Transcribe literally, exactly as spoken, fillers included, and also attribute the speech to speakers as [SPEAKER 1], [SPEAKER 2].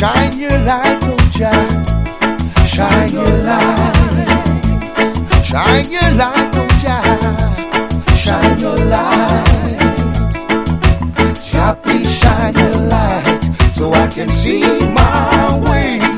[SPEAKER 1] Shine your light, oh Jah. Shine your light. Shine your light, oh Jah. Shine your light. Jah, please shine your light so I can see my way.